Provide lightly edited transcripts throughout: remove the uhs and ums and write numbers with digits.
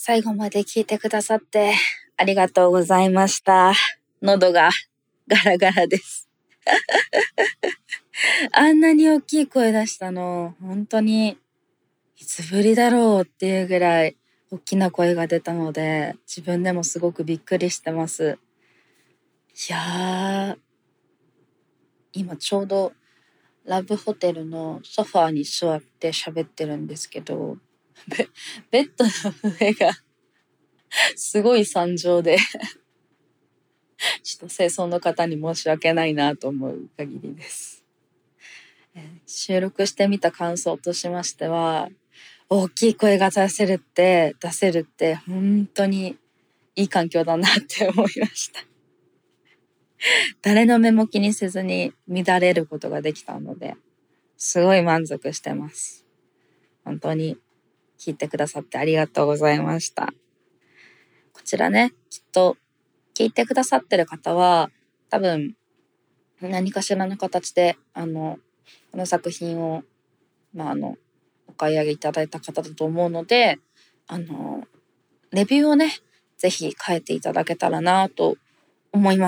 最後まで聞いてくださってありがとうございました。喉がガラガラです。あんなに大きい声出したの、本当にいつぶりだろうっていうぐらい大きな声が出たので、自分でもすごくびっくりしてます。いやー、今ちょうどラブホテルのソファーに座って喋ってるんですけど、ベッドの上がすごい惨状でちょっと清掃の方に申し訳ないなと思う限りです。収録してみた感想としましては、大きい声が出せるって本当にいい環境だなって思いました。誰の目も気にせずに乱れることができたので、すごい満足してます。本当に聞いてくださってありがとうございました。こちらね、きっと聞いてくださってる方は多分何かしらの形でこの作品をお買い上げいただいた方だと思うので、レビューをねぜひ書いていただけたらなと思います。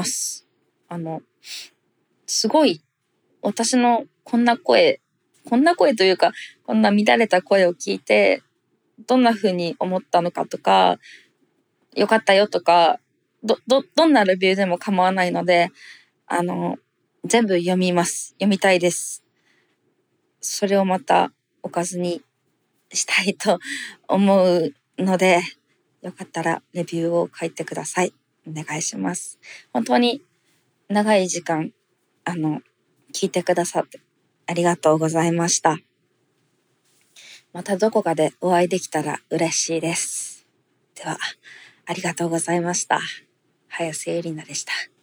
すごい私のこんな声というか、こんな乱れた声を聞いてどんな風に思ったのかとか、よかったよとか、どんなレビューでも構わないので、全部読みます。読みたいです。それをまたおかずにしたいと思うので、よかったらレビューを書いてください。お願いします。本当に長い時間、聞いてくださってありがとうございました。またどこかでお会いできたら嬉しいです。では、ありがとうございました。早瀬ゆりなでした。